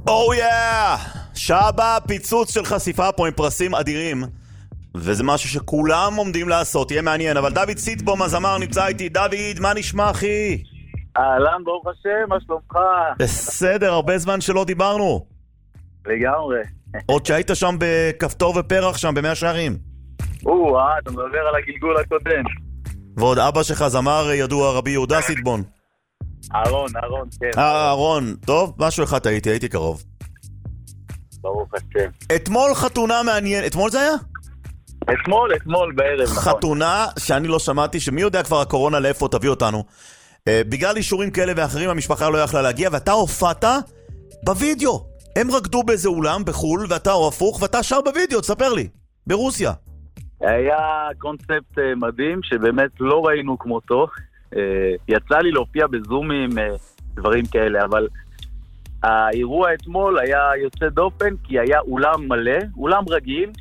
שעה הבאה פיצוץ של חשיפה פה עם פרסים אדירים, וזה משהו שכולם עומדים לעשות, יהיה מעניין. אבל דוד סיטבום הזמר נמצא איתי. דוד, מה נשמע אחי? אהלן, ברוך השם, מה שלומך? בסדר, הרבה זמן שלא דיברנו. לגמרי. עוד שהיית שם בכפתור ופרח שם במאה שערים. אתה מדבר על הגלגול הקודם. ועוד אבא שלך זמר ידוע, רבי יהודה סיטבון. אהרון, כן. אהרון, טוב, משהו אחד הייתי קרוב. ברוך השם. אתמול חתונה מעניין, אתמול זה היה? אתמול בערב, נכון. חתונה שאני לא שמעתי, שמי יודע כבר הקורונה לאיפה תביא אותנו. בגלל אישורים כאלה ואחרים המשפחה לא יכלה להגיע, ואתה הופעת בווידאו. הם רקדו באיזה אולם בחול, ואתה או הפוך, ואתה שר בווידאו, תספר לי, ברוסיה. היה קונספט מדהים שבאמת לא ראינו כמותו. יצא לי להופיע בזומים, דברים כאלה, אבל האירוע אתמול היה יוצא דופן, כי היה אולם מלא, אולם רגיל.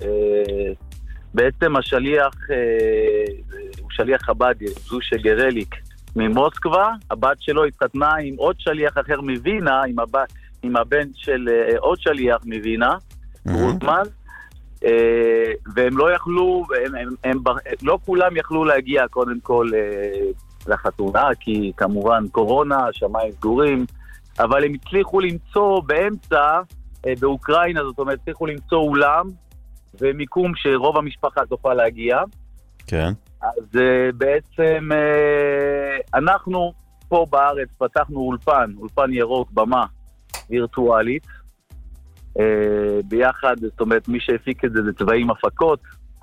בעצם השליח הוא שליח חב"ד, זושה גרליק ממוסקבה. הבת שלו התחתנה עם עוד שליח אחר מווינה, עם הבן של עוד שליח מווינה, רוטמן. והם לא יכלו, לא כולם יכלו להגיע קודם כל לחתונה, כי כמובן קורונה, שמיים סגורים, אבל הם הצליחו למצוא באמצע, באוקראינה, זאת אומרת, הצליחו למצוא אולם ומיקום שרוב המשפחה תוכל להגיע. כן. אז בעצם אנחנו פה בארץ פתחנו אולפן ירוק, במה וירטואלית, ביחד, זאת אומרת, מי שהפיק את זה זה צבעים הפקות.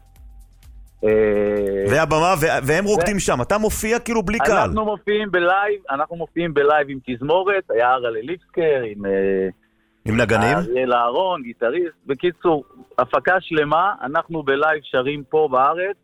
והבמה, והם רוקדים שם, אתה מופיע כאילו בלי קהל. אנחנו מופיעים בלייב עם תזמורת, היה ארלה ליפסקר, עם נגנים? אריאל אהרון, גיטריסט. בקיצור, הפקה שלמה, אנחנו בלייב שרים פה בארץ,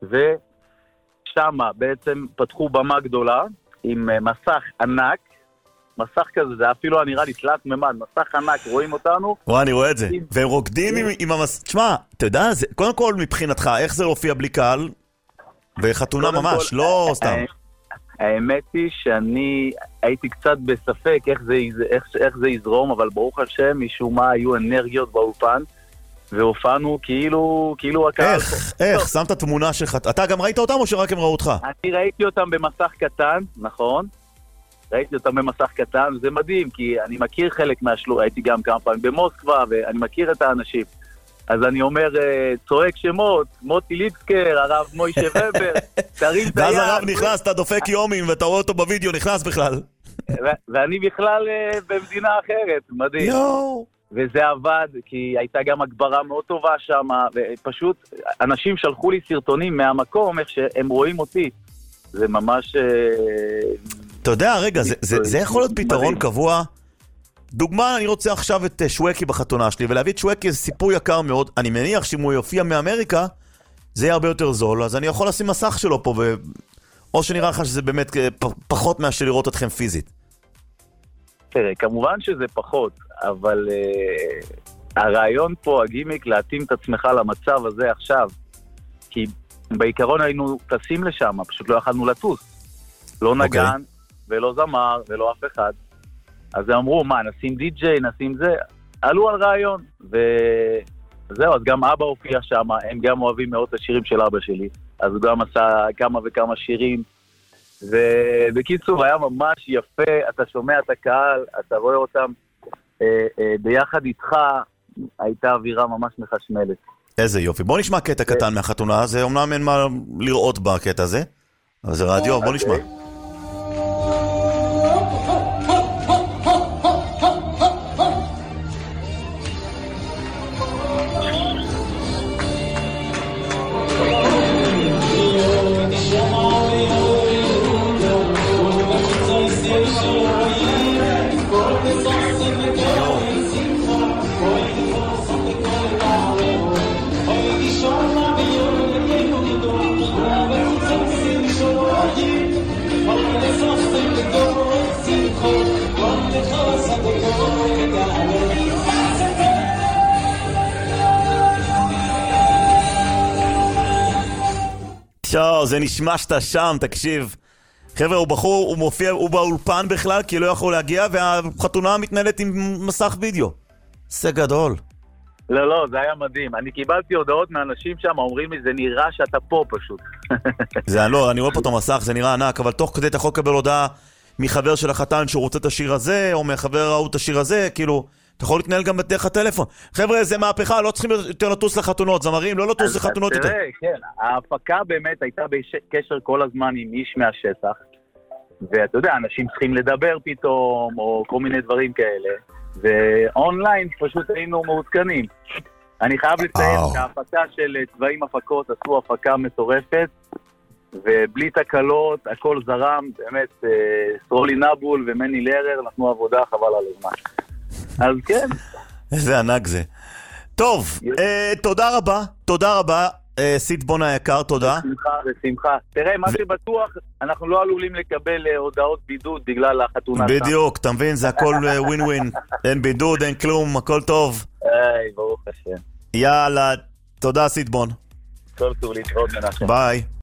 ושמה בעצם פתחו במה גדולה, עם מסך ענק, מסך כזה, זה אפילו נראה לי תלת ממד, מסך ענק, רואים אותנו. אני רואה את זה. והם רוקדים עם המסך. תשמע, אתה יודע, קודם כל מבחינתך, איך זה להופיע בלי קהל? וחתונה ממש, לא סתם. האמת היא שאני הייתי קצת בספק איך זה יזרום, אבל ברוך השם, משום מה היו אנרגיות באולפן, והופענו כאילו הקהל. איך? שמת תמונה שלך. אתה גם ראית אותם או שרק הם ראו אותך? אני ראיתי אותם במסך קטן, נכון? ראיתי אותם במסך קטן, זה מדהים, כי אני מכיר חלק הייתי גם כמה פעמים במוסקבה, ואני מכיר את האנשים. אז אני אומר, צועק שמות, מוטי ליפסקר, הרב מוישה ובר, תרים את היד. ואז הרב נכנס, אתה דופק יומים, ואתה רואה אותו בווידאו, נכנס בכלל. ואני בכלל במדינה אחרת, מדהים. וזה עבד, כי הייתה גם הגברה מאוד טובה שם, ופשוט אנשים שלחו לי סרטונים מהמקום, איך שהם רואים אותי. זה ממש... אתה יודע, רגע, זה יכול להיות פתרון קבוע. דוגמה, אני רוצה עכשיו את שווקי בחתונה שלי, ולהביא את שווקי זה סיפור יקר מאוד. אני מניח שאם הוא יופיע מאמריקה, זה יהיה הרבה יותר זול, אז אני יכול לשים מסך שלו פה, או שנראה לך שזה באמת פחות מאשר לראות אתכם פיזית. תראה, כמובן שזה פחות, אבל הרעיון פה, הגימיק, להתאים את עצמך למצב הזה עכשיו, כי בעיקרון היינו טסים לשם, פשוט לא יכולנו לטוס. לא נגן, ולא זמר, ולא אף אחד. אז הם אמרו, נשים די-ג'יי, נשים זה. עלו על רעיון. וזהו, אז גם אבא הופיע שם, הם גם אוהבים מאוד את השירים של אבא שלי. אז הוא גם עשה כמה וכמה שירים. ובקיצור, היה ממש יפה, אתה שומע את הקהל, אתה רואה אותם ביחד איתך, הייתה אווירה ממש מחשמלת. איזה יופי. בוא נשמע קטע קטן מהחתונה, זה אומנם אין מה לראות בקטע הזה, אבל זה רדיו, בוא נשמע. זה נשמע שאתה שם, תקשיב. חבר'ה, הוא בחור, הוא מופיע, הוא באולפן בכלל, כי לא יכול להגיע, והחתונה מתנהלת עם מסך וידאו. זה גדול. לא, זה היה מדהים. אני קיבלתי הודעות מאנשים שם, אומרים לי, זה נראה שאתה פה פשוט. אני רואה פה את המסך, זה נראה ענק, אבל תוך כדי אתה יכול לקבל הודעה מחבר של החתן שהוא רוצה את השיר הזה, או מחבר ראו את השיר הזה, כאילו, אתה יכול להתנהל גם בדרך הטלפון. חבר'ה, זה מהפכה, לא צריכים יותר לטוס לחתונות, זמרים, לא לטוס לחתונות יותר. תראה, כן, ההפקה באמת הייתה בקשר כל הזמן עם איש מהשטח, ואתה יודע, אנשים צריכים לדבר פתאום, או כל מיני דברים כאלה, ואונליין פשוט היינו מעודכנים. אני חייב לציין שההפקה של צבעים הפקות עשו הפקה מטורפת, ובלי תקלות, הכל זרם, באמת, סרולי נבול ומני לרר נתנו עבודה חבל על הזמן. אז כן. איזה ענק זה. טוב, תודה רבה, סיד בון היקר, תודה. בשמחה. תראה, מה שבטוח, אנחנו לא עלולים לקבל הודעות בידוד בגלל החתונה. בדיוק, אתה מבין, זה הכל ווין ווין. אין בידוד, אין כלום, הכל טוב. ברוך השם. יאללה, תודה סיד בון. כל טוב להתראות מנחם. ביי.